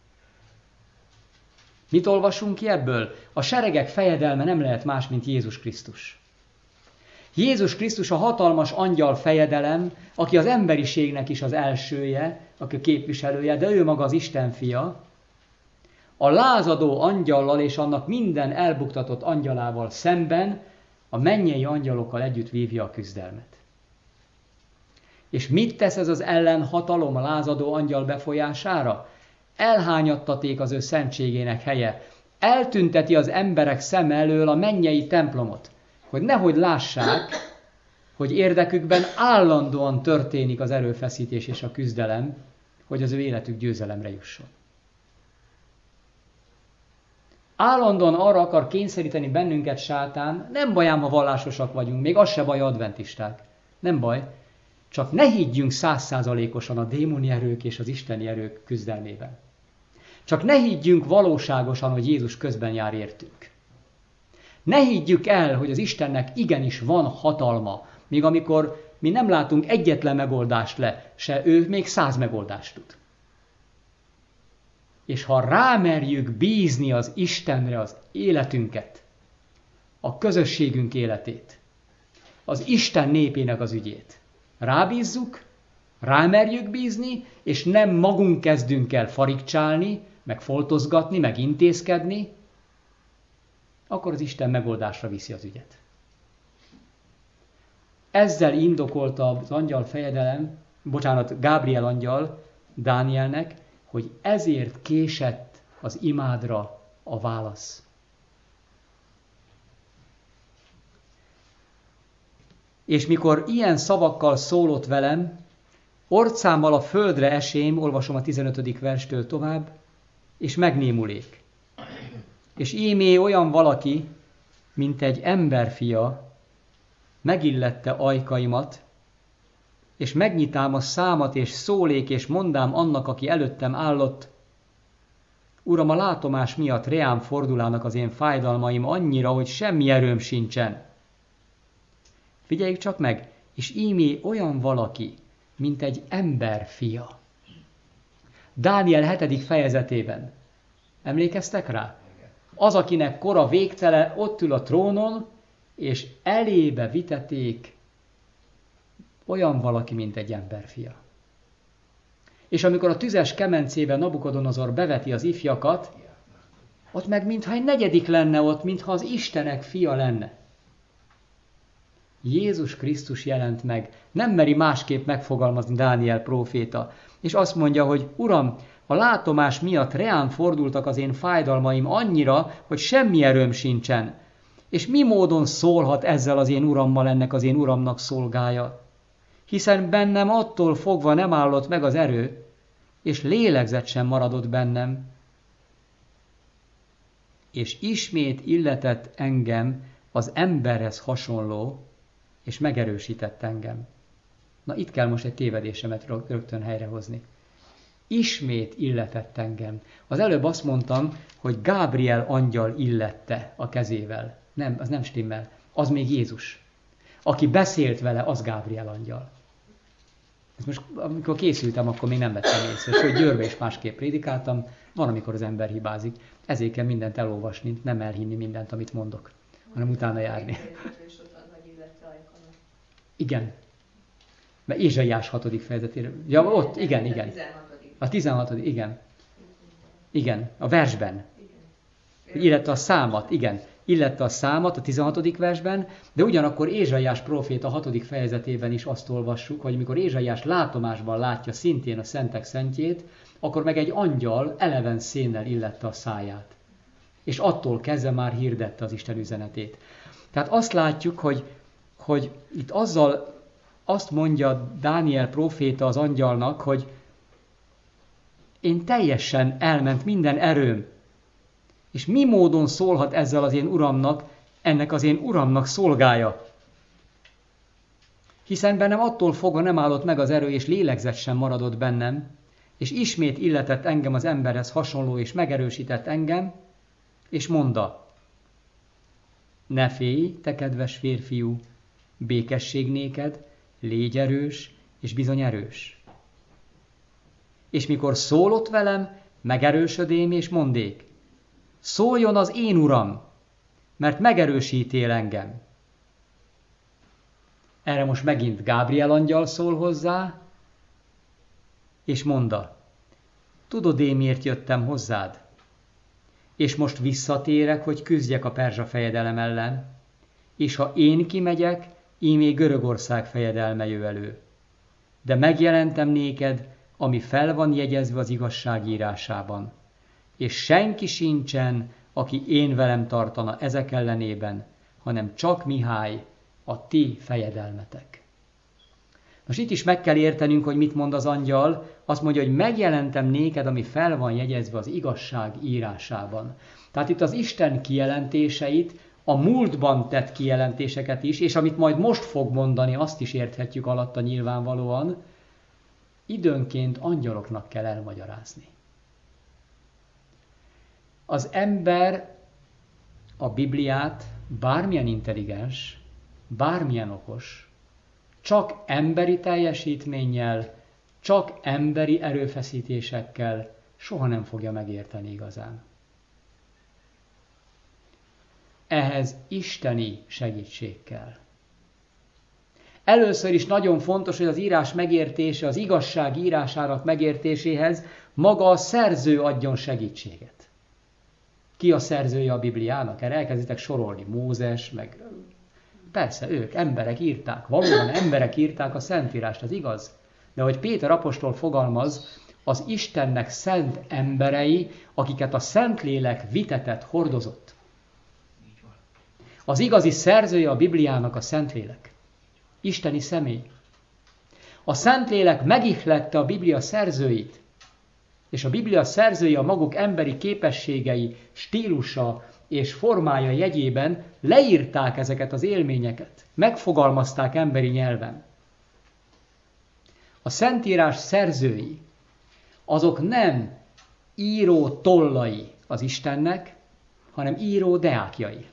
Mit olvasunk ki ebből? A seregek fejedelme nem lehet más, mint Jézus Krisztus. Jézus Krisztus a hatalmas angyal fejedelem, aki az emberiségnek is az elsője, aki a képviselője, de ő maga az Isten fia, a lázadó angyallal és annak minden elbuktatott angyalával szemben a mennyei angyalokkal együtt vívja a küzdelmet. És mit tesz ez az ellenhatalom a lázadó angyal befolyására? Elhányattaték az ő szentségének helye. Eltünteti az emberek szem elől a mennyei templomot, hogy nehogy lássák, hogy érdekükben állandóan történik az erőfeszítés és a küzdelem, hogy az ő életük győzelemre jusson. Állandóan arra akar kényszeríteni bennünket sátán, nem bajám, ha vallásosak vagyunk, még az se baj, adventisták. Nem baj, csak ne higgyünk 100%-osan a démoni erők és az isteni erők küzdelmében. Csak ne higgyünk valóságosan, hogy Jézus közben jár értünk. Ne higgyük el, hogy az Istennek igenis van hatalma, míg amikor mi nem látunk egyetlen megoldást le, se ő még 100 megoldást tud. És ha rámerjük bízni az Istenre az életünket, a közösségünk életét, az Isten népének az ügyét, rábízzuk, rámerjük bízni, és nem magunk kezdünk el farigcsálni, meg foltozgatni, meg intézkedni, akkor az Isten megoldásra viszi az ügyet. Ezzel indokolta az angyal fejedelem, Gábriel angyal Dánielnek, hogy ezért késett az imádra a válasz. És mikor ilyen szavakkal szólott velem, orcámmal a földre esém, olvasom a 15. verstől tovább, és megnémulék. És ímé olyan valaki, mint egy emberfia, megillette ajkaimat, és megnyitám a számat, és szólék, és mondám annak, aki előttem állott, Uram, a látomás miatt reám fordulának az én fájdalmaim annyira, hogy semmi erőm sincsen. Figyeljük csak meg, és ímé olyan valaki, mint egy emberfia. Dániel 7. fejezetében. Emlékeztek rá? Az, akinek kora végtelen, ott ül a trónon, és elébe viteték olyan valaki, mint egy emberfia. És amikor a tüzes kemencébe Nabukodonozor beveti az ifjakat, ott meg mintha egy negyedik lenne ott, mintha az Istenek fia lenne. Jézus Krisztus jelent meg, nem meri másképp megfogalmazni Dániel próféta, és azt mondja, hogy Uram, a látomás miatt reám fordultak az én fájdalmaim annyira, hogy semmi erőm sincsen. És mi módon szólhat ezzel az én urammal ennek az én uramnak szolgája? Hiszen bennem attól fogva nem állott meg az erő, és lélegzet sem maradott bennem. És ismét illetett engem az emberhez hasonló, és megerősített engem. Na itt kell most egy tévedésemet rögtön helyrehozni. Ismét illetett engem. Az előbb azt mondtam, hogy Gábriel angyal illette a kezével. Nem, az nem stimmel. Az még Jézus. Aki beszélt vele, az Gábriel angyal. Ezt most, amikor készültem, akkor még nem vettem észre. Sőt, Győrbe is másképp prédikáltam. Van, amikor az ember hibázik. Ezért kell mindent elolvasni, nem elhinni mindent, amit mondok, hanem utána járni. Igen. Mert Ézsaiás 6. fejezetére. Ja, ott, igen. A 16. igen. Igen, a versben. Illette a számat, igen. Illette a számat a 16. versben, de ugyanakkor Ézsaiás próféta 6. fejezetében is azt olvassuk, hogy amikor Ézsaiás látomásban látja szintén a szentek szentjét, akkor meg egy angyal eleven szénnel illette a száját. És attól kezdve már hirdette az Isten üzenetét. Tehát azt látjuk, hogy itt azzal azt mondja Dániel próféta az angyalnak, hogy én teljesen elment minden erőm. És mi módon szólhat ezzel az én uramnak, ennek az én uramnak szolgája? Hiszen bennem attól fogva nem állott meg az erő, és lélegzet sem maradott bennem, és ismét illetett engem az emberhez hasonló, és megerősített engem, és mondta, ne félj, te kedves férfiú, békesség néked, légy erős, és bizony erős. És mikor szólott velem, megerősödém, és mondék, szóljon az én uram, mert megerősítél engem. Erre most megint Gábriel angyal szól hozzá, és mondta, tudod én miért jöttem hozzád? És most visszatérek, hogy küzdjek a perzsa fejedelem ellen, és ha én kimegyek, ímé Görögország fejedelme jö elő. De megjelentem néked, ami fel van jegyezve az igazság írásában. És senki sincsen, aki én velem tartana ezek ellenében, hanem csak Mihály, a ti fejedelmetek. Most itt is meg kell értenünk, hogy mit mond az angyal. Azt mondja, hogy megjelentem néked, ami fel van jegyezve az igazság írásában. Tehát itt az Isten kijelentéseit, a múltban tett kijelentéseket is, és amit majd most fog mondani, azt is érthetjük alatta nyilvánvalóan, időnként angyaloknak kell elmagyarázni. Az ember a Bibliát bármilyen intelligens, bármilyen okos, csak emberi teljesítménnyel, csak emberi erőfeszítésekkel soha nem fogja megérteni igazán. Ehhez isteni segítség kell. Először is nagyon fontos, hogy az írás megértése, az igazság írásának megértéséhez maga a szerző adjon segítséget. Ki a szerzője a Bibliának? Erre elkezditek sorolni. Mózes, meg persze ők, emberek írták. Valóban emberek írták a Szentírást, ez igaz. De hogy Péter apostol fogalmaz, az Istennek szent emberei, akiket a Szentlélek vitetett, hordozott. Az igazi szerzője a Bibliának a Szentlélek. Isteni személy. A Szentlélek megihlette a Biblia szerzőit, és a Biblia szerzői a maguk emberi képességei, stílusa és formája jegyében leírták ezeket az élményeket, megfogalmazták emberi nyelven. A Szentírás szerzői, azok nem író tollai az Istennek, hanem író deákjai,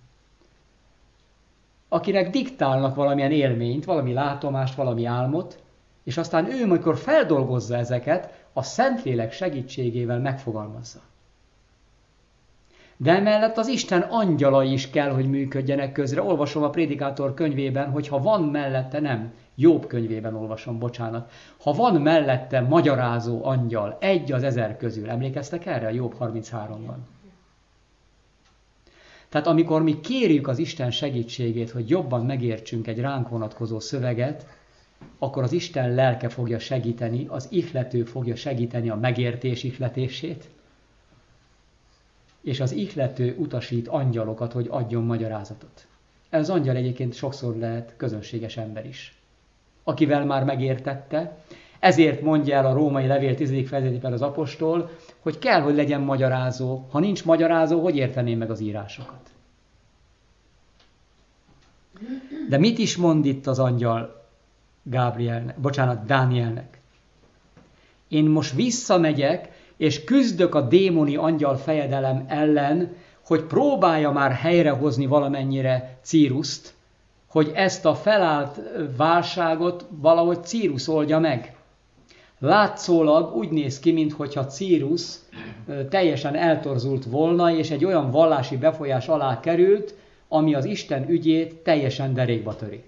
akinek diktálnak valamilyen élményt, valami látomást, valami álmot, és aztán ő, amikor feldolgozza ezeket, a Szentlélek segítségével megfogalmazza. De emellett az Isten angyalai is kell, hogy működjenek közre. Olvasom a Prédikátor könyvében, hogy ha van mellette, nem, Jobb könyvében olvasom, bocsánat. Ha van mellette magyarázó angyal, egy az 1000 közül, emlékeztek erre a Jobb 33-ban? Tehát amikor mi kérjük az Isten segítségét, hogy jobban megértsünk egy ránk vonatkozó szöveget, akkor az Isten lelke fogja segíteni, az ihlető fogja segíteni a megértés ihletését, és az ihlető utasít angyalokat, hogy adjon magyarázatot. Ez az angyal egyébként sokszor lehet közönséges ember is, akivel már megértette. Ezért mondja el a római levél 10. fejezetében az apostol, hogy kell, hogy legyen magyarázó. Ha nincs magyarázó, hogy érteném meg az írásokat? De mit is mond itt az angyal Dánielnek? Én most visszamegyek, és küzdök a démoni angyal fejedelem ellen, hogy próbálja már helyrehozni valamennyire Círuszt, hogy ezt a felállt válságot valahogy Círus oldja meg. Látszólag úgy néz ki, mintha Círus teljesen eltorzult volna, és egy olyan vallási befolyás alá került, ami az Isten ügyét teljesen derékba töri.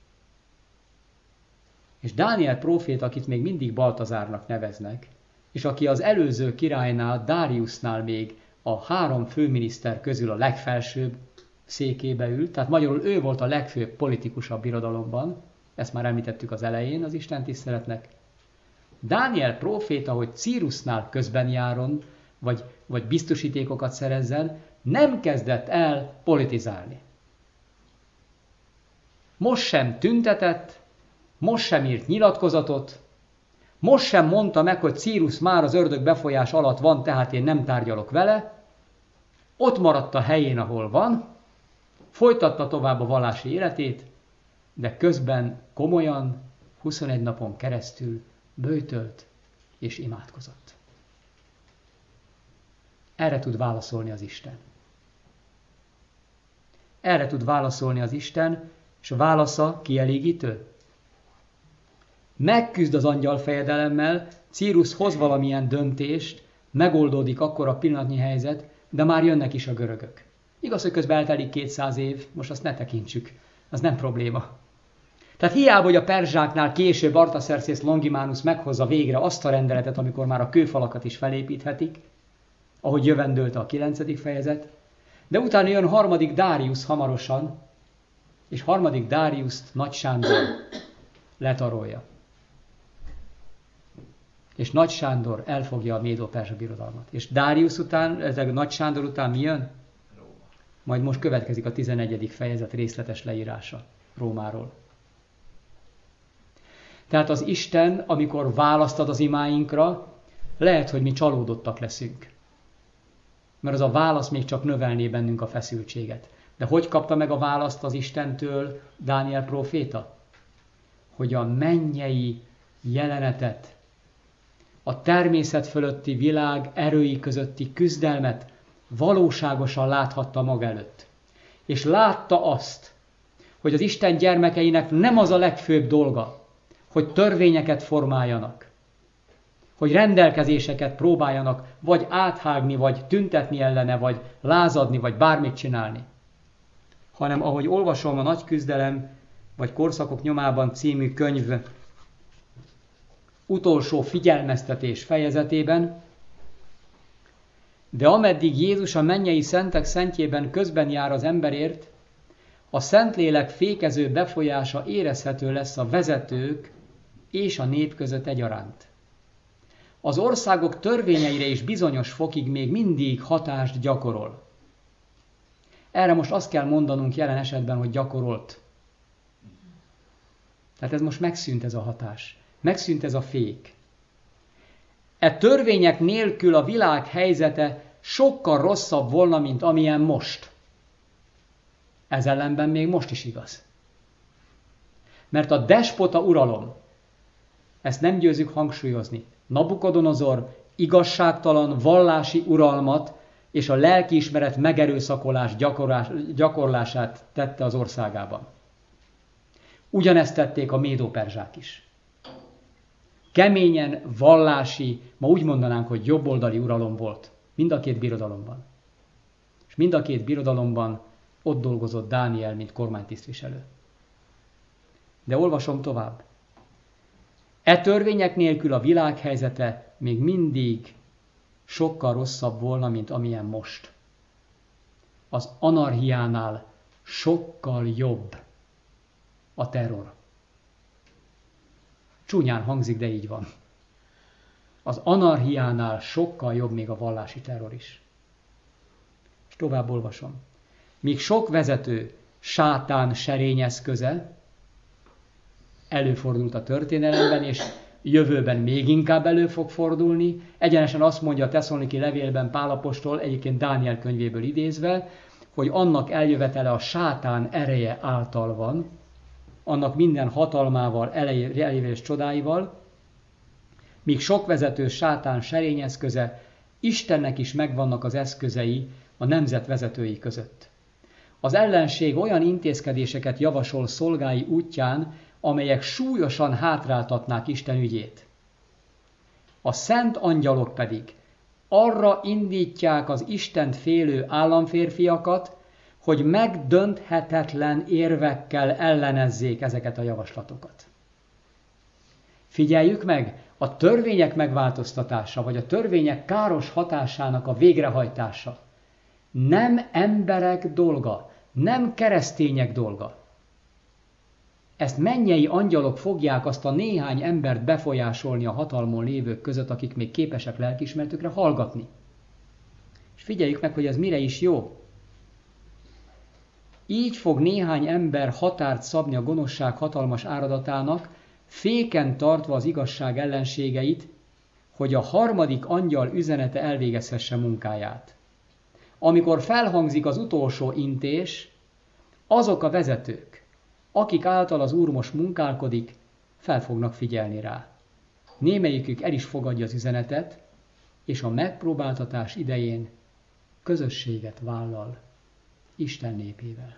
És Dániel prófét, akit még mindig Baltazárnak neveznek, és aki az előző királynál, Dáriusnál még a 3 főminiszter közül a legfelsőbb székébe ült, tehát magyarul ő volt a legfőbb politikus a birodalomban, ezt már említettük az elején az Isten tiszteletnek. Dániel próféta, hogy Círusnál közben járon, vagy biztosítékokat szerezzen, nem kezdett el politizálni. Most sem tüntetett, most sem írt nyilatkozatot, most sem mondta meg, hogy Círus már az ördög befolyás alatt van, tehát én nem tárgyalok vele. Ott maradt a helyén, ahol van, folytatta tovább a vallási életét, de közben komolyan 21 napon keresztül böjtölt és imádkozott. Erre tud válaszolni az Isten. Erre tud válaszolni az Isten, és a válasza kielégítő. Megküzd az angyal fejedelemmel, Círus hoz valamilyen döntést, megoldódik akkor a pillanatnyi helyzet, de már jönnek is a görögök. Igaz, hogy közben eltelik 200 év, most azt ne tekintsük, az nem probléma. Tehát hiába, hogy a perzsáknál később Artaxerxes Longimanus meghozza végre azt a rendeletet, amikor már a kőfalakat is felépíthetik, ahogy jövendőlte a 9. fejezet, de utána jön 3. Dárius hamarosan, és 3. Dáriust Nagy Sándor letarolja. És Nagy Sándor elfogja a Médo-Perzsa birodalmat. És Dárius után, ezek Nagy Sándor után mi jön? Róma. Majd most következik a 11. fejezet részletes leírása Rómáról. Tehát az Isten, amikor választ ad az imáinkra, lehet, hogy mi csalódottak leszünk. Mert az a válasz még csak növelné bennünk a feszültséget. De hogy kapta meg a választ az Istentől Dániel próféta? Hogy a mennyei jelenetet, a természet fölötti világ erői közötti küzdelmet valóságosan láthatta maga előtt. És látta azt, hogy az Isten gyermekeinek nem az a legfőbb dolga, hogy törvényeket formáljanak, hogy rendelkezéseket próbáljanak vagy áthágni, vagy tüntetni ellene, vagy lázadni, vagy bármit csinálni. Hanem ahogy olvasom a Nagy küzdelem, vagy Korszakok nyomában című könyv utolsó figyelmeztetés fejezetében, de ameddig Jézus a mennyei szentek szentjében közben jár az emberért, a Szentlélek fékező befolyása érezhető lesz a vezetők és a nép között egyaránt. Az országok törvényeire is bizonyos fokig még mindig hatást gyakorol. Erre most azt kell mondanunk jelen esetben, hogy gyakorolt. Tehát ez most megszűnt ez a hatás. Megszűnt ez a fék. E törvények nélkül a világ helyzete sokkal rosszabb volna, mint amilyen most. Ez ellenben még most is igaz. Mert a despota uralom, ezt nem győzük hangsúlyozni, Nabukodonozor igazságtalan vallási uralmat és a lelkiismeret megerőszakolás gyakorlását tette az országában. Ugyanezt tették a médo-perzsák is. Keményen vallási, ma úgy mondanánk, hogy jobboldali uralom volt mind a két birodalomban. És mind a két birodalomban ott dolgozott Dániel, mint kormánytisztviselő. De olvasom tovább. E törvények nélkül a világ helyzete még mindig sokkal rosszabb volna, mint amilyen most. Az anarchiánál sokkal jobb a terror. Csúnyán hangzik, de így van. Az anarchiánál sokkal jobb még a vallási terror is. És tovább olvasom. Míg sok vezető sátán serényeszköze előfordult a történelemben, és jövőben még inkább elő fog fordulni. Egyenesen azt mondja a Tesszaloniki levélben Pál apostol, egyébként Dániel könyvéből idézve, hogy annak eljövetele a sátán ereje által van, annak minden hatalmával, erejével és csodáival, míg sok vezető sátán serényeszköze, Istennek is megvannak az eszközei a nemzet vezetői között. Az ellenség olyan intézkedéseket javasol szolgái útján, amelyek súlyosan hátráltatnák Isten ügyét. A szent angyalok pedig arra indítják az Istent félő államférfiakat, hogy megdönthetetlen érvekkel ellenezzék ezeket a javaslatokat. Figyeljük meg, a törvények megváltoztatása, vagy a törvények káros hatásának a végrehajtása nem emberek dolga, nem keresztények dolga. Ezt mennyei angyalok fogják azt a néhány embert befolyásolni a hatalmon lévők között, akik még képesek lelkiismeretükre hallgatni. És figyeljük meg, hogy ez mire is jó. Így fog néhány ember határt szabni a gonoszság hatalmas áradatának, féken tartva az igazság ellenségeit, hogy a harmadik angyal üzenete elvégezhesse munkáját. Amikor felhangzik az utolsó intés, azok a vezetők, akik által az Úr most munkálkodik, fel fognak figyelni rá. Némelyikük el is fogadja az üzenetet, és a megpróbáltatás idején közösséget vállal Isten népével.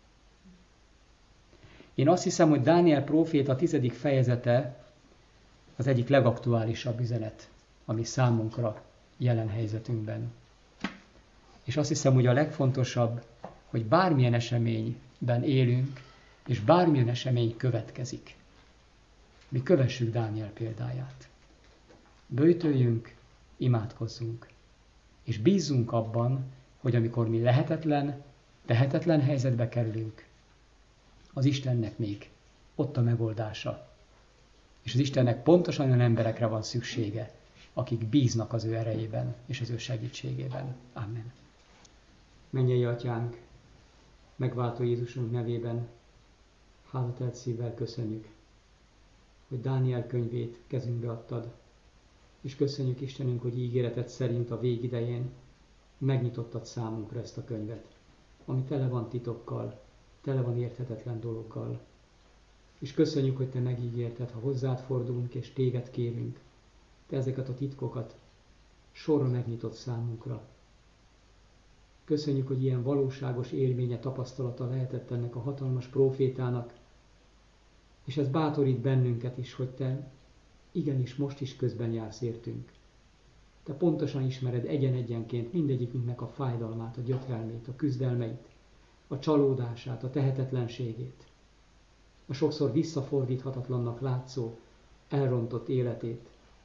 Én azt hiszem, hogy Dániel próféta 10. fejezete az egyik legaktuálisabb üzenet, ami számunkra jelen helyzetünkben. És azt hiszem, hogy a legfontosabb, hogy bármilyen eseményben élünk, és bármilyen esemény következik. Mi kövessük Dániel példáját. Böjtöljünk, imádkozzunk, és bízzunk abban, hogy amikor mi tehetetlen helyzetbe kerülünk, az Istennek még ott a megoldása. És az Istennek pontosan olyan emberekre van szüksége, akik bíznak az ő erejében és az ő segítségében. Amen. Mennyei Atyánk, megváltó Jézusunk nevében hálatelt szívvel köszönjük, hogy Dániel könyvét kezünkbe adtad, és köszönjük Istenünk, hogy ígéreted szerint a végidején megnyitottad számunkra ezt a könyvet, ami tele van titokkal, tele van érthetetlen dologgal. És köszönjük, hogy te megígérted, ha hozzád fordulunk és téged kérünk, te ezeket a titkokat sorra megnyitott számunkra. Köszönjük, hogy ilyen valóságos élménye, tapasztalata lehetett ennek a hatalmas prófétának, és ez bátorít bennünket is, hogy te igenis most is közben jársz értünk. Te pontosan ismered egyen-egyenként mindegyikünknek a fájdalmát, a gyötrelmét, a küzdelmeit, a csalódását, a tehetetlenségét, a sokszor visszafordíthatatlannak látszó, elrontott életét.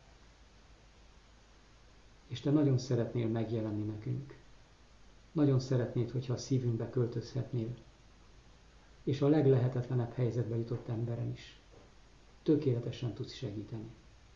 És te nagyon szeretnél megjelenni nekünk. Nagyon szeretnéd, hogyha a szívünkbe költözhetnél, és a leglehetetlenebb helyzetbe jutott emberen is tökéletesen tudsz segíteni.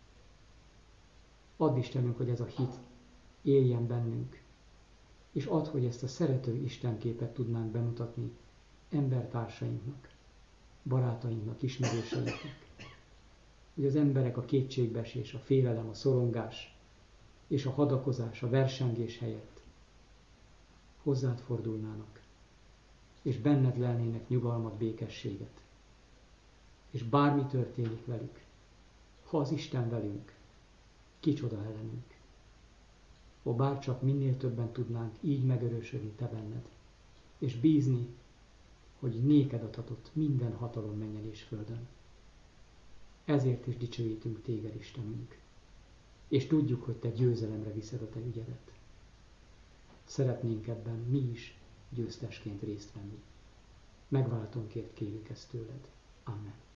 Add Istenünk, hogy ez a hit éljen bennünk, és add, hogy ezt a szerető Istenképet tudnánk bemutatni embertársainknak, barátainknak, ismerőseinknek. Hogy az emberek a kétségbeesés, a félelem, a szorongás és a hadakozás, a versengés helyett hozzád fordulnának, és benned lelnének nyugalmat, békességet. És bármi történik velük, ha az Isten velünk, kicsoda ellenünk. Ó, bárcsak minél többen tudnánk így megerősödni te benned, és bízni, hogy néked adhatott minden hatalom mennyen és földön. Ezért is dicsőítünk téged, Istenünk, és tudjuk, hogy te győzelemre viszed a te ügyedet. szeretnénk ebben mi is győztesként részt venni. Megváltónkért kérjük ezt tőled. Amen.